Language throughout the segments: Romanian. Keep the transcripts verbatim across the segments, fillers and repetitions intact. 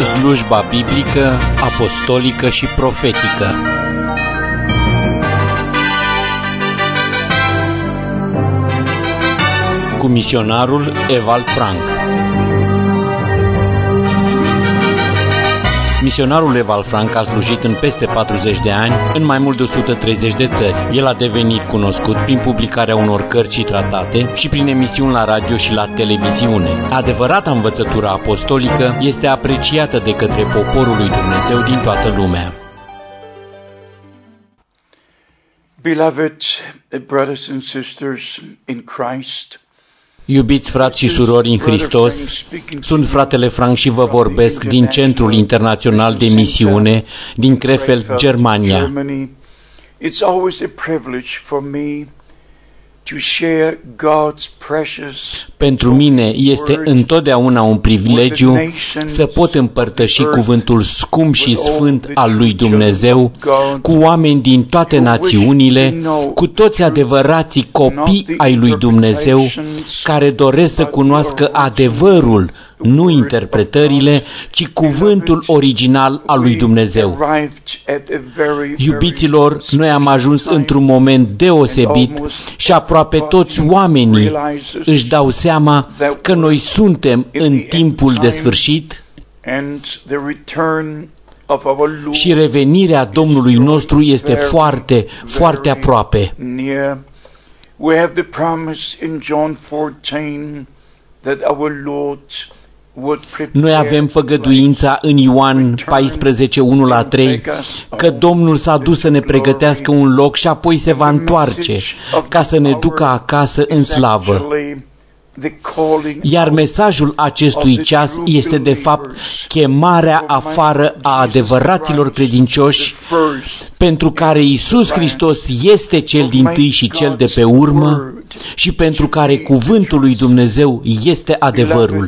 slujba biblică, apostolică și profetică. Cu misionarul Ewald Frank. Misionarul Ewald Frank a slujit în peste patruzeci de ani în mai mult de o sută treizeci de țări. El a devenit cunoscut prin publicarea unor cărți și tratate și prin emisiuni la radio și la televiziune. Adevărata învățătură apostolică este apreciată de către poporul lui Dumnezeu din toată lumea. Beloved brothers and sisters in Christ, Iubiți frați și surori în Hristos, sunt fratele Frank și vă vorbesc din Centrul Internațional de Misiune din Krefeld, Germania. It's always a privilege for me to share God's precious. Pentru mine este întotdeauna un privilegiu să pot împărtăși cuvântul scump și sfânt al lui Dumnezeu cu oameni din toate națiunile, cu toți adevărații copii ai lui Dumnezeu care doresc să cunoască adevărul, nu interpretările, ci cuvântul original al lui Dumnezeu. Iubiților, noi am ajuns într-un moment deosebit și aproape toți oamenii își dau seama că noi suntem în timpul de sfârșit și revenirea Domnului nostru este foarte, foarte aproape. We have the promise in John fourteen that our Lord would prepare. Noi avem făgăduința în Ioan paisprezece, unu la trei, că Domnul s-a dus să ne pregătească un loc și apoi se va întoarce ca să ne ducă acasă în slavă. Iar mesajul acestui ceas este de fapt chemarea afară a adevăraților credincioși, pentru care Iisus Hristos este cel dintâi și cel de pe urmă și pentru care cuvântul lui Dumnezeu este adevărul.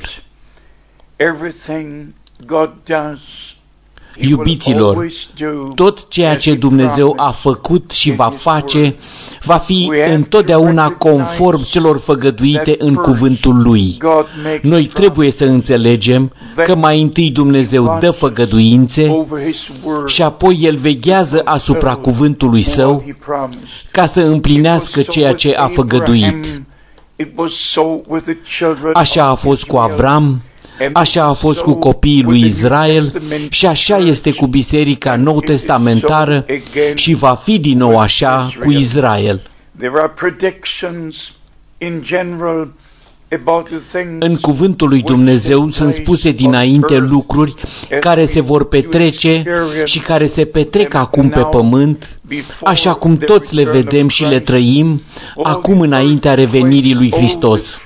Iubiților, tot ceea ce Dumnezeu a făcut și va face va fi întotdeauna conform celor făgăduite în cuvântul Lui. Noi trebuie să înțelegem că mai întâi Dumnezeu dă făgăduințe și apoi El veghează asupra cuvântului Său ca să împlinească ceea ce a făgăduit. Așa a fost cu Avram, așa a fost cu copiii lui Israel și așa este cu biserica nou-testamentară și va fi din nou așa cu Israel. În cuvântul lui Dumnezeu sunt spuse dinainte lucruri care se vor petrece și care se petrec acum pe pământ, așa cum toți le vedem și le trăim acum înaintea revenirii lui Hristos.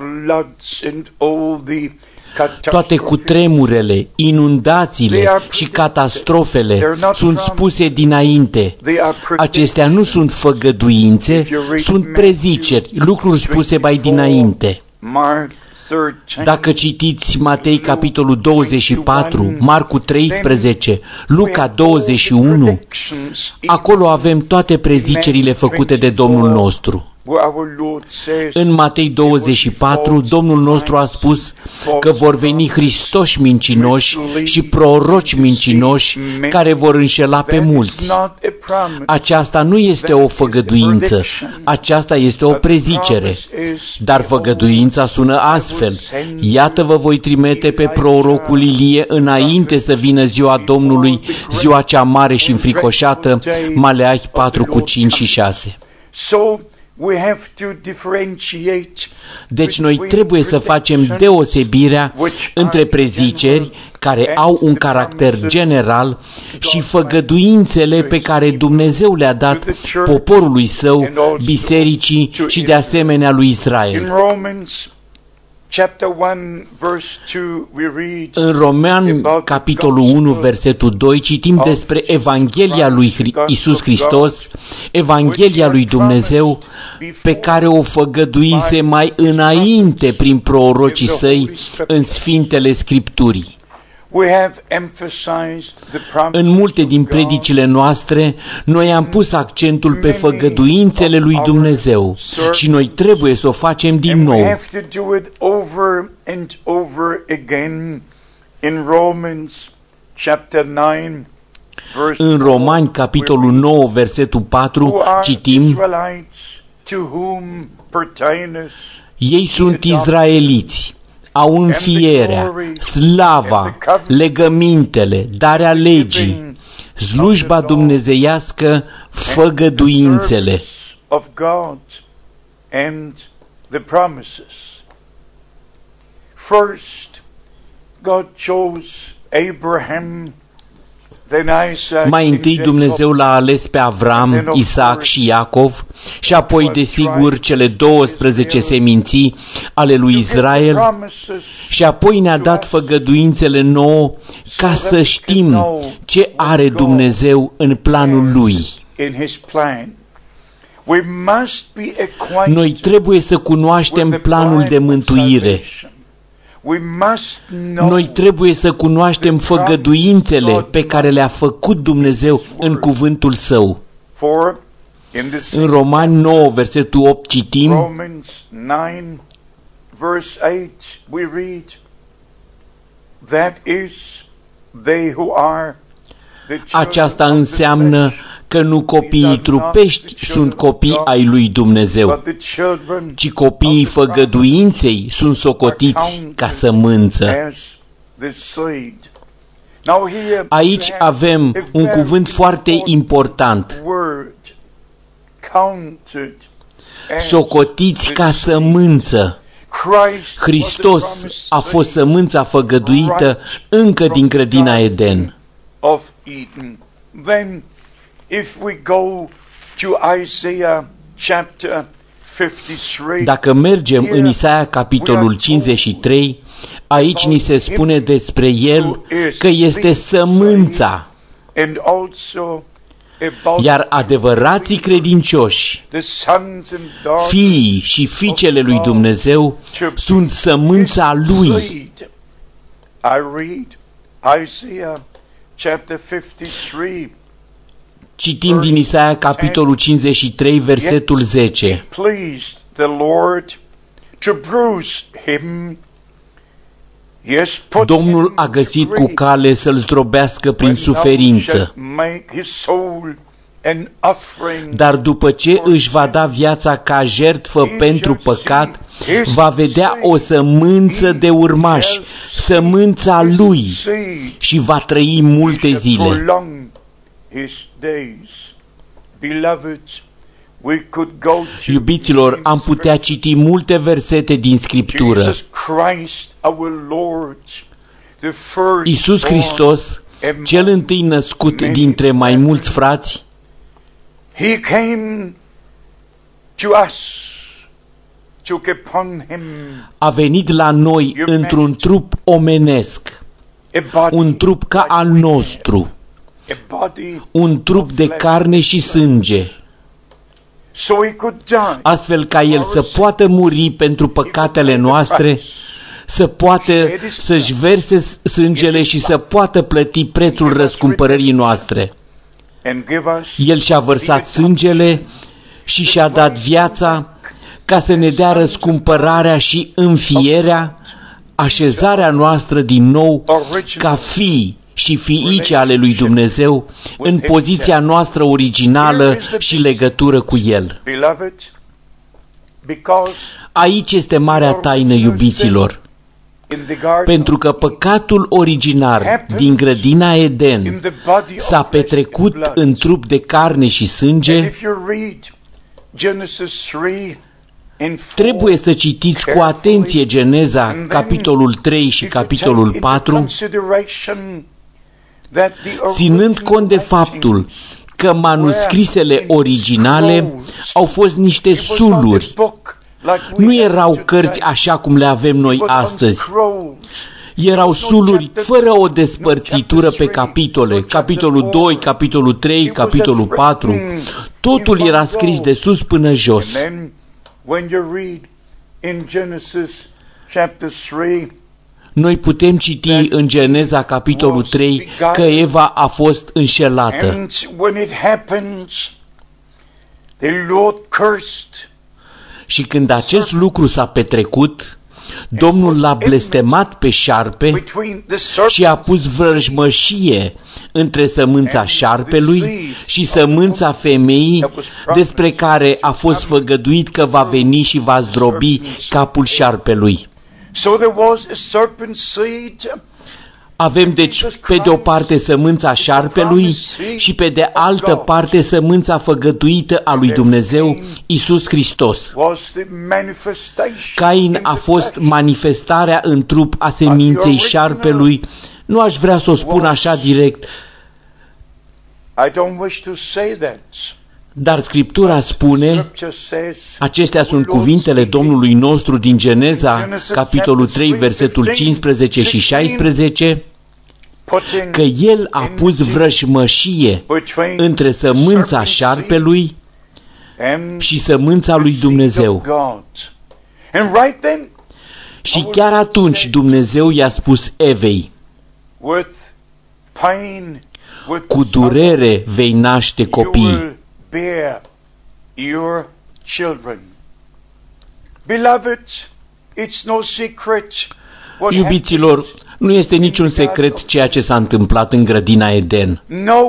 Toate cutremurele, inundațiile și catastrofele sunt spuse dinainte. Acestea nu sunt făgăduințe, sunt preziceri, lucruri spuse mai dinainte. Dacă citiți Matei capitolul douăzeci și patru, Marcu treisprezece, Luca douăzeci și unu, acolo avem toate prezicerile făcute de Domnul nostru. În Matei douăzeci și patru, Domnul nostru a spus că vor veni Hristoși mincinoși și proroci mincinoși care vor înșela pe mulți. Aceasta nu este o făgăduință, aceasta este o prezicere. Dar făgăduința sună astfel: iată vă voi trimite pe prorocul Ilie înainte să vină ziua Domnului, ziua cea mare și înfricoșată, Maleahi patru cu cinci și șase. Deci noi trebuie să facem deosebirea între preziceri care au un caracter general și făgăduințele pe care Dumnezeu le-a dat poporului Său, bisericii și de asemenea lui Israel. În Romani, capitolul unu, versetul doi, citim despre Evanghelia lui Iisus Hristos, Evanghelia lui Dumnezeu, pe care o făgăduise mai înainte prin prorocii Săi în Sfintele Scripturii. În multe din predicile noastre, noi am pus accentul pe făgăduințele lui Dumnezeu și noi trebuie să o facem din nou. chapter nine, verse În Romani, capitolul nouă, versetul patru, citim: to whom pertaineth ei sunt izraeliți, au înfierea, slava, legămintele, darea legii, slujba dumnezeiască, făgăduințele. of God and the promises. First, God chose Abraham, then Isaac, Mai întâi Dumnezeu l-a ales pe Avram, Isaac și Iacov și apoi, desigur, cele douăsprezece seminții ale lui Israel și apoi ne-a dat făgăduințele nouă ca să știm ce are Dumnezeu în planul Lui. Noi trebuie să cunoaștem planul de mântuire. Noi trebuie să cunoaștem făgăduințele pe care le-a făcut Dumnezeu în cuvântul Său. În Romani nouă, versetul opt, citim: aceasta înseamnă că nu copiii trupești sunt copii ai lui Dumnezeu, ci copiii făgăduinței sunt socotiți ca sămânță. Aici avem un cuvânt foarte important: socotiți ca sămânță. Hristos a fost sămânța făgăduită încă din grădina Eden. Dacă mergem în Isaia capitolul cincizeci și trei, aici ni se spune despre el că este sămânța, iar adevărații credincioși, fiii și fiicele lui Dumnezeu, sunt sămânța lui. Citim din Isaia capitolul cincizeci și trei, versetul zece. Domnul a găsit cu cale să-l zdrobească prin suferință, dar după ce își va da viața ca jertfă pentru păcat, va vedea o sămânță de urmași, sămânța lui, și va trăi multe zile. Iubiților, am putea citi multe versete din Scriptură. Iisus Hristos, cel întâi născut dintre mai mulți frați, a venit la noi într-un trup omenesc, un trup ca al nostru, un trup de carne și sânge, astfel ca El să poată muri pentru păcatele noastre, să poată să-și verse sângele și să poată plăti prețul răscumpărării noastre. El și-a vărsat sângele și și-a dat viața ca să ne dea răscumpărarea și înfierea, așezarea noastră din nou ca fii și fiice ale lui Dumnezeu în poziția noastră originală și legătură cu El. Aici este marea taină, iubiților, pentru că păcatul originar din grădina Eden s-a petrecut în trup de carne și sânge. Trebuie să citiți cu atenție Geneza, capitolul trei și capitolul patru, ținând cont de faptul că manuscrisele originale au fost niște suluri. Nu erau cărți așa cum le avem noi astăzi. Erau suluri fără o despărțitură pe capitole, capitolul doi, capitolul trei, capitolul patru. Totul era scris de sus până jos. Noi putem citi în Geneza capitolul trei că Eva a fost înșelată. Și când acest lucru s-a petrecut, Domnul l-a blestemat pe șarpe și a pus vrăjmășie între sămânța șarpelui și sămânța femeii, despre care a fost făgăduit că va veni și va zdrobi capul șarpelui. Avem deci pe de o parte sămânța șarpelui și pe de altă parte sămânța făgăduită a lui Dumnezeu, Iisus Hristos. Cain a fost manifestarea în trup a seminței șarpelui. Nu aș vrea să o spun așa direct, dar Scriptura spune, acestea sunt cuvintele Domnului nostru din Geneza, capitolul trei, versetul cincisprezece și șaisprezece, că El a pus vrăjmășie între sămânța șarpelui și sămânța lui Dumnezeu. Și chiar atunci Dumnezeu i-a spus Evei, cu durere vei naște copii. Iubiților, nu este niciun secret ceea ce s-a întâmplat în grădina Eden.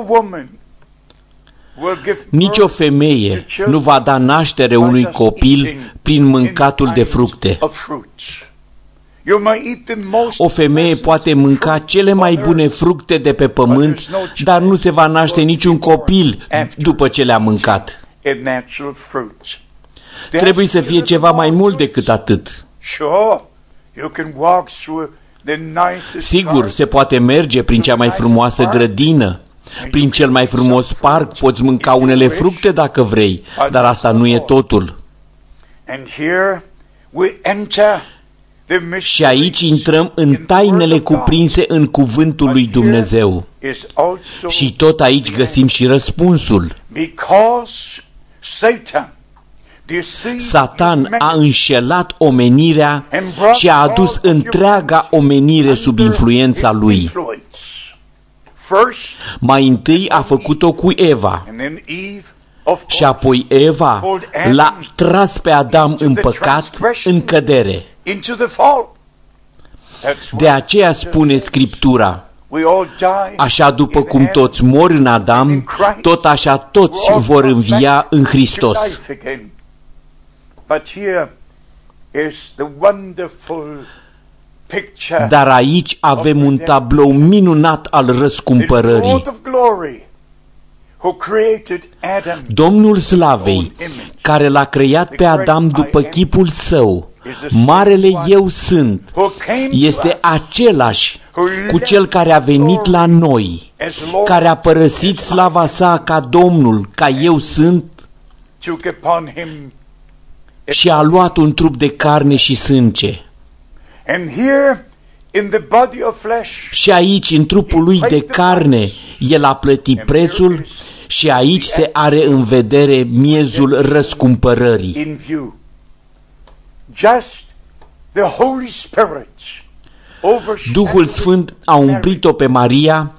Nici o femeie nu va da naștere unui copil prin mâncatul de fructe. O femeie poate mânca cele mai bune fructe de pe pământ, dar nu se va naște niciun copil după ce le-a mâncat. Trebuie să fie ceva mai mult decât atât. Sigur, se poate merge prin cea mai frumoasă grădină, prin cel mai frumos parc, poți mânca unele fructe dacă vrei, dar asta nu e totul. Și aici intrăm în tainele cuprinse în cuvântul lui Dumnezeu. Și tot aici găsim și răspunsul. Satan a înșelat omenirea și a adus întreaga omenire sub influența lui. Mai întâi a făcut-o cu Eva și apoi Eva l-a tras pe Adam în păcat, în cădere. De aceea spune Scriptura, așa după cum toți mor în Adam, tot așa toți vor învia în Hristos. Dar aici avem un tablou minunat al răscumpărării. Domnul Slavei, care l-a creat pe Adam după chipul său, Marele Eu Sunt, este același cu Cel care a venit la noi, care a părăsit slava sa ca Domnul, ca Eu Sunt, și a luat un trup de carne și sânge. Și aici, în trupul lui de carne, El a plătit prețul și aici se are în vedere miezul răscumpărării. Duhul Sfânt a umplit-o pe Maria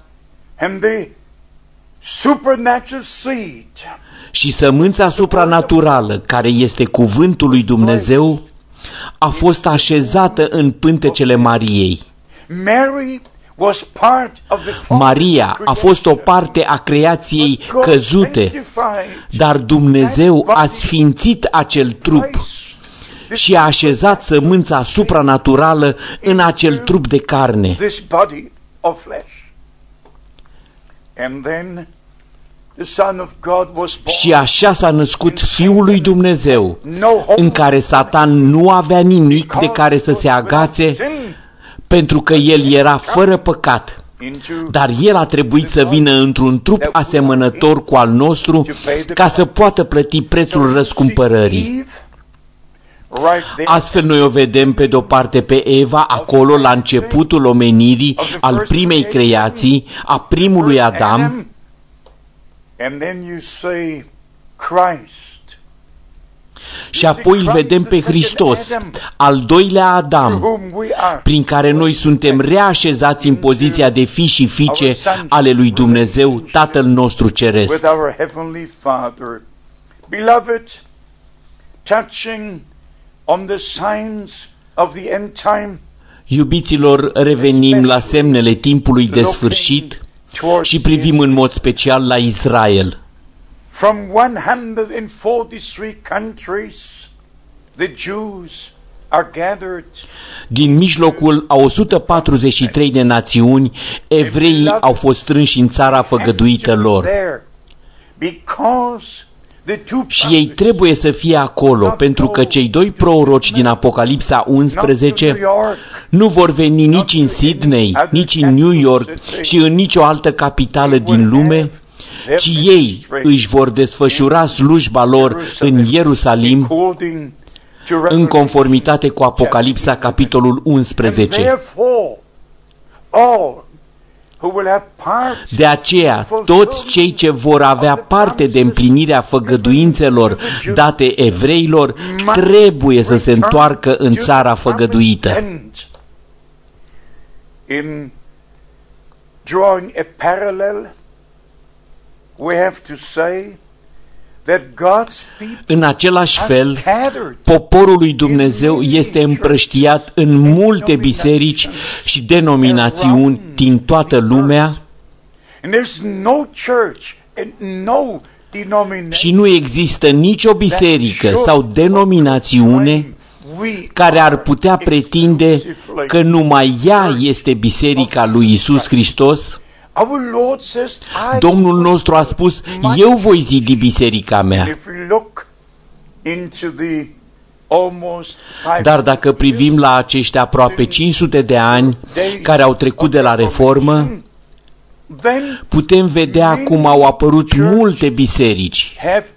și sămânța supranaturală, care este cuvântul lui Dumnezeu, a fost așezată în pântecele Mariei. Maria a fost o parte a creației căzute, dar Dumnezeu a sfințit acel trup și a așezat sămânța supranaturală în acel trup de carne. Și așa s-a născut Fiul lui Dumnezeu, în care Satan nu avea nimic de care să se agațe, pentru că El era fără păcat. Dar El a trebuit să vină într-un trup asemănător cu al nostru, ca să poată plăti prețul răscumpărării. Astfel noi o vedem pe de-o parte pe Eva, acolo la începutul omenirii, al primei creații, a primului Adam, și apoi îl vedem pe Hristos, al doilea Adam, prin care noi suntem reașezați în poziția de fi și fiice ale lui Dumnezeu, Tatăl nostru Ceresc. of the end time, iubiților, revenim la semnele timpului de sfârșit și privim în mod special la Israel. From one hundred forty-three countries, the Jews are gathered. Din mijlocul a o sută patruzeci și trei de națiuni, evreii au fost strânși în țara făgăduită lor. Și ei trebuie să fie acolo, pentru că cei doi proroci din Apocalipsa unsprezece nu vor veni nici în Sydney, nici în New York și în nicio altă capitală din lume, ci ei își vor desfășura slujba lor în Ierusalim, în conformitate cu Apocalipsa, capitolul unsprezece. De aceea, toți cei ce vor avea parte de împlinirea făgăduințelor date evreilor, trebuie să se întoarcă în țara făgăduită. In drawing a parallel, we have to say that God's people În același fel, poporul lui Dumnezeu este împrăștiat în multe biserici și denominațiuni din toată lumea și nu există nicio biserică sau denominațiune care ar putea pretinde că numai ea este biserica lui Iisus Hristos. Domnul nostru a spus, eu voi zidi biserica mea. Dar dacă privim la acești aproape cinci sute de ani care au trecut de la reformă, putem vedea cum au apărut multe biserici.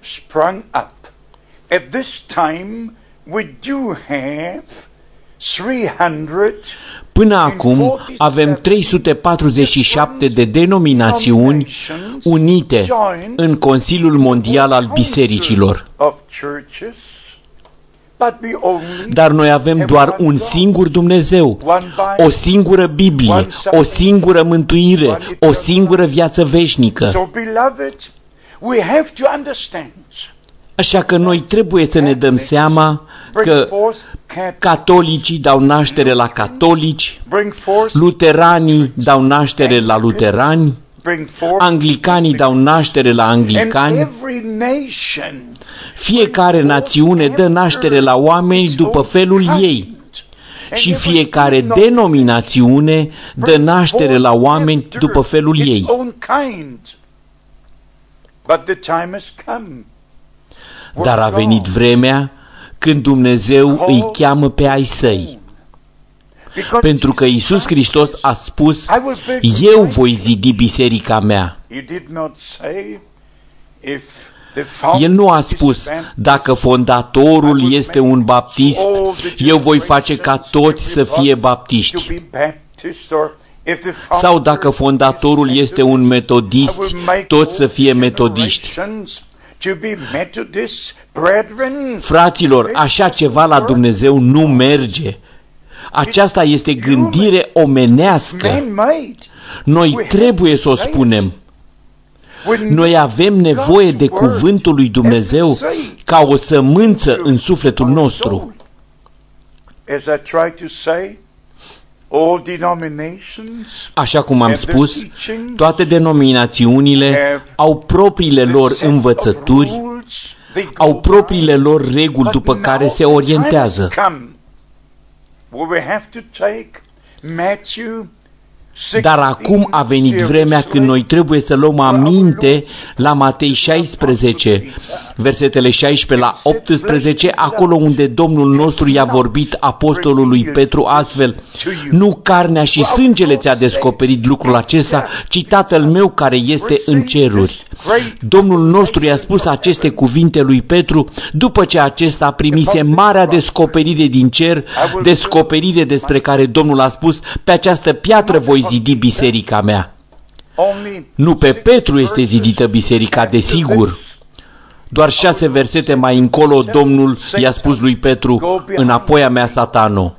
Până acum avem trei sute patruzeci și șapte de denominațiuni unite în Consiliul Mondial al Bisericilor. Dar noi avem doar un singur Dumnezeu, o singură Biblie, o singură mântuire, o singură viață veșnică. Așa că noi trebuie să ne dăm seama că catolicii dau naștere la catolici, luteranii dau naștere la luterani, anglicanii dau naștere la anglicani. Fiecare națiune dă naștere la oameni după felul ei și fiecare denominațiune dă naștere la oameni după felul ei. Dar a venit vremea când Dumnezeu îi cheamă pe ai săi. Pentru că Iisus Hristos a spus, eu voi zidi biserica mea. El nu a spus, dacă fondatorul este un baptist, eu voi face ca toți să fie baptiști. Sau dacă fondatorul este un metodist, toți să fie metodiști. Fraților, așa ceva la Dumnezeu nu merge. Aceasta este gândire omenească. Noi trebuie să o spunem. Noi avem nevoie de cuvântul lui Dumnezeu ca o sămânță în sufletul nostru. Așa cum am spus, toate denominațiunile au propriile lor învățături, au propriile lor reguli după care se orientează. Dar acum a venit vremea când noi trebuie să luăm aminte la Matei șaisprezece, versetele șaisprezece la optsprezece, acolo unde Domnul nostru i-a vorbit apostolului Petru astfel: nu carnea și sângele ți-a descoperit lucrul acesta, ci Tatăl meu care este în ceruri. Domnul nostru i-a spus aceste cuvinte lui Petru după ce acesta primise marea descoperire din cer, descoperire despre care Domnul a spus: pe această piatră voi zidi biserica mea. Nu pe Petru este zidită biserica, desigur. Doar șase versete mai încolo Domnul i-a spus lui Petru: înapoi a mea, Satano.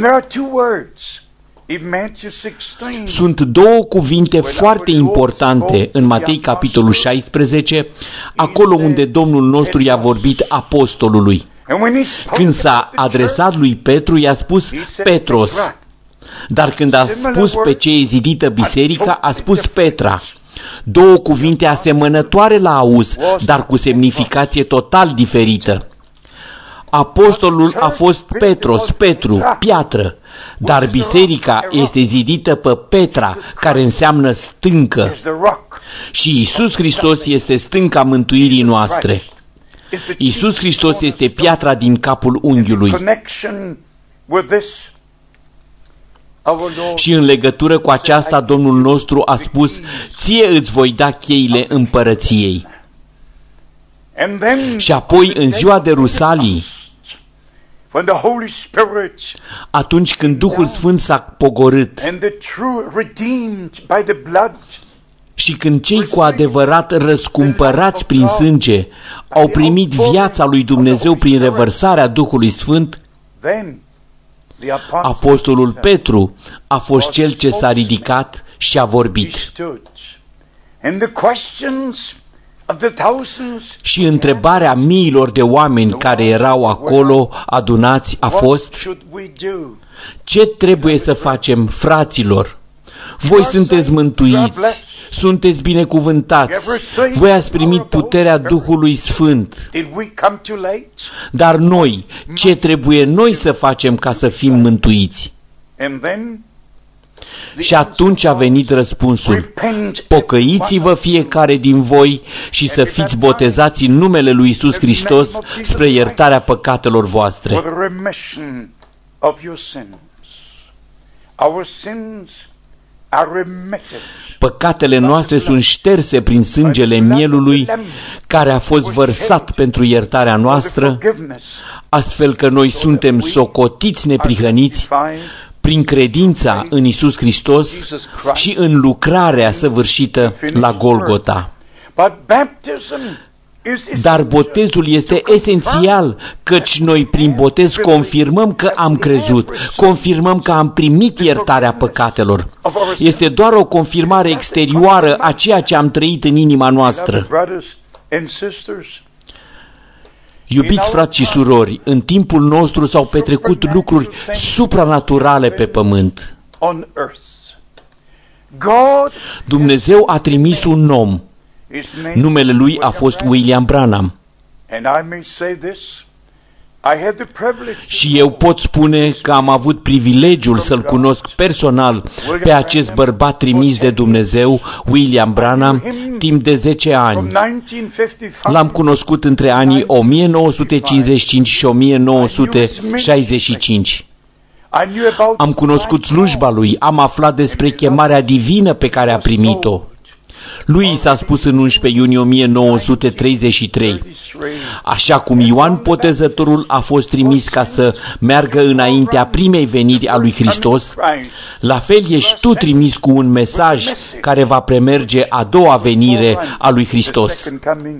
Sunt două cuvinte foarte importante în Matei capitolul șaisprezece, acolo unde Domnul nostru i-a vorbit apostolului. Când s-a adresat lui Petru, i-a spus Petros. Dar când a spus pe ce e zidită biserica, a spus Petra. Două cuvinte asemănătoare la auz, dar cu semnificație total diferită. Apostolul a fost Petros, Petru, piatră, dar biserica este zidită pe Petra, care înseamnă stâncă. Și Iisus Hristos este stânca mântuirii noastre. Iisus Hristos este piatra din capul unghiului. Și în legătură cu aceasta, Domnul nostru a spus, ție îți voi da cheile împărăției. Și apoi, în ziua de Rusalii, atunci când Duhul Sfânt s-a pogorât și când cei cu adevărat răscumpărați prin sânge au primit viața lui Dumnezeu prin revărsarea Duhului Sfânt, Apostolul Petru a fost cel ce s-a ridicat și a vorbit. Și întrebarea miilor de oameni care erau acolo adunați a fost: ce trebuie să facem, fraților? Voi sunteți mântuiți, sunteți binecuvântați, voi ați primit puterea Duhului Sfânt. Dar noi, ce trebuie noi să facem ca să fim mântuiți? Și atunci a venit răspunsul: pocăiți-vă fiecare din voi și să fiți botezați în numele lui Iisus Hristos spre iertarea păcatelor voastre. Păcatele noastre sunt șterse prin sângele mielului care a fost vărsat pentru iertarea noastră, astfel că noi suntem socotiți neprihăniți prin credința în Iisus Hristos și în lucrarea săvârșită la Golgota. Dar botezul este esențial, căci noi prin botez confirmăm că am crezut, confirmăm că am primit iertarea păcatelor. Este doar o confirmare exterioară a ceea ce am trăit în inima noastră. Iubiți frați și surori, în timpul nostru s-au petrecut lucruri supranaturale pe pământ. Dumnezeu a trimis un om. Numele lui a fost William Branham. Și eu pot spune că am avut privilegiul să-l cunosc personal pe acest bărbat trimis de Dumnezeu, William Branham, timp de zece ani. L-am cunoscut între anii o mie nouă sute cincizeci și cinci și o mie nouă sute șaizeci și cinci. Am cunoscut slujba lui, am aflat despre chemarea divină pe care a primit-o. Lui i s-a spus în unsprezece iunie o mie nouă sute treizeci și trei, așa cum Ioan Botezătorul a fost trimis ca să meargă înaintea primei veniri a lui Hristos, la fel ești tu trimis cu un mesaj care va premerge a doua venire a lui Hristos.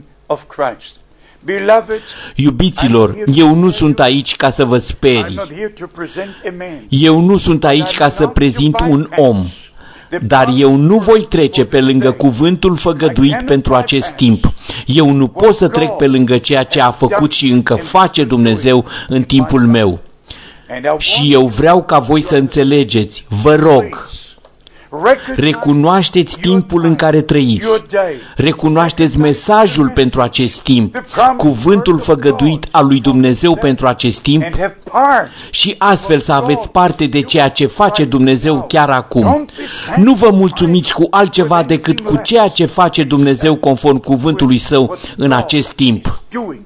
Iubiților, eu nu sunt aici ca să vă sperii. Eu nu sunt aici ca să prezint un om. Dar eu nu voi trece pe lângă cuvântul făgăduit pentru acest timp. Eu nu pot să trec pe lângă ceea ce a făcut și încă face Dumnezeu în timpul meu. Și eu vreau ca voi să înțelegeți, vă rog, recunoașteți timpul în care trăiți, recunoașteți mesajul pentru acest timp, cuvântul făgăduit al lui Dumnezeu pentru acest timp și astfel să aveți parte de ceea ce face Dumnezeu chiar acum. Nu vă mulțumiți cu altceva decât cu ceea ce face Dumnezeu conform cuvântului Său în acest timp.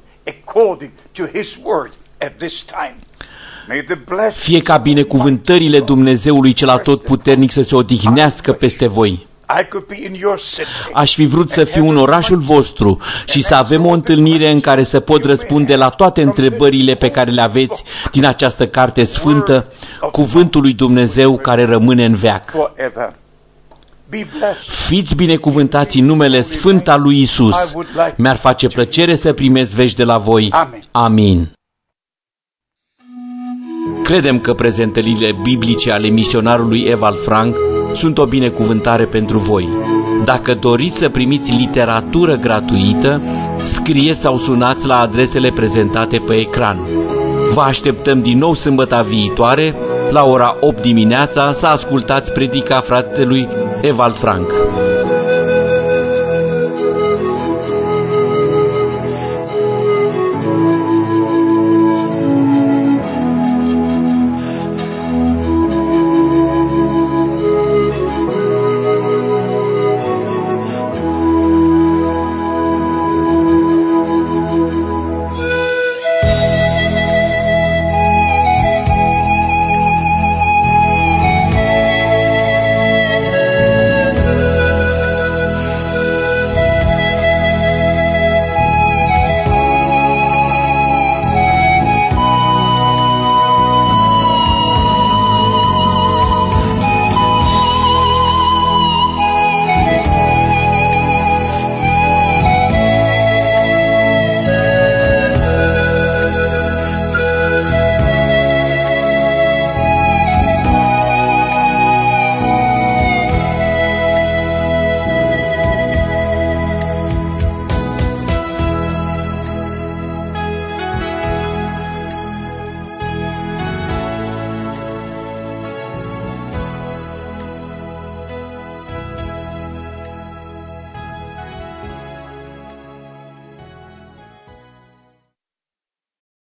Fie ca binecuvântările Dumnezeului cel atotputernic să se odihnească peste voi. Aș fi vrut să fiu în orașul vostru și să avem o întâlnire în care să pot răspunde la toate întrebările pe care le aveți din această carte sfântă, cuvântul lui Dumnezeu care rămâne în veac. Fiți binecuvântați în numele sfânt al lui Isus. Mi-ar face plăcere să primesc vești de la voi. Amin. Credem că prezentările biblice ale misionarului Ewald Frank sunt o binecuvântare pentru voi. Dacă doriți să primiți literatură gratuită, Scrieți sau sunați la adresele prezentate pe ecran. Vă așteptăm din nou sâmbăta viitoare, la ora opt dimineața, să ascultați predica fratelui Ewald Frank.